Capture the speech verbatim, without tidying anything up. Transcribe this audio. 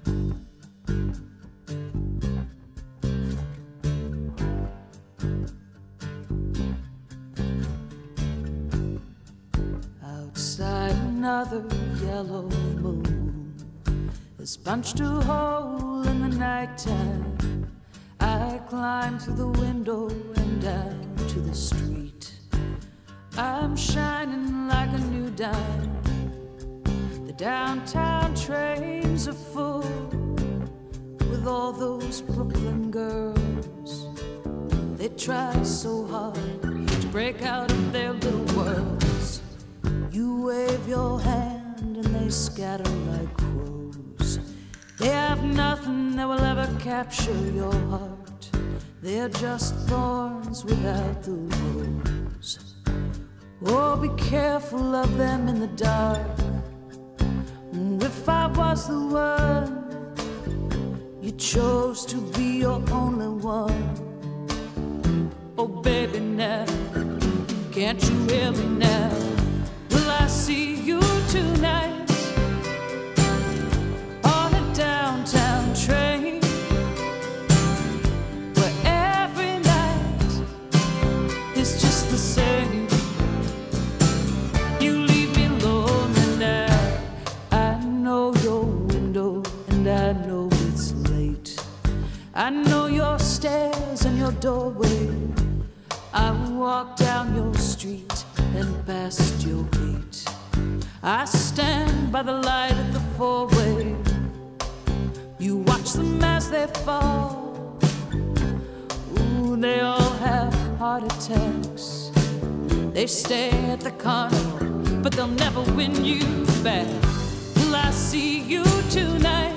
Outside, another yellow moon has punched a hole in the nighttime. I climb through the window and down to the street. I'm shining like a new dime. The downtown trains are full with all those Brooklyn girls. They try so hard to break out of their little worlds. You wave your hand and they scatter like crows. They have nothing that will ever capture your heart. They're just thorns without the rose. Oh, be careful of them in the dark. If I was the one you chose to be your only one, oh baby, now can't you hear me now? Will I see you tonight on a downtown train, where every night is just the same? You leave me lonely now. I know your window and I know it's late. I know your stairs and your doorway. I walk down your street and past your gate. I stand by the light at the four-way. You watch them as they fall. Ooh, they all have heart attacks. They stay at the carnival, but they'll never win you back. Will I see you tonight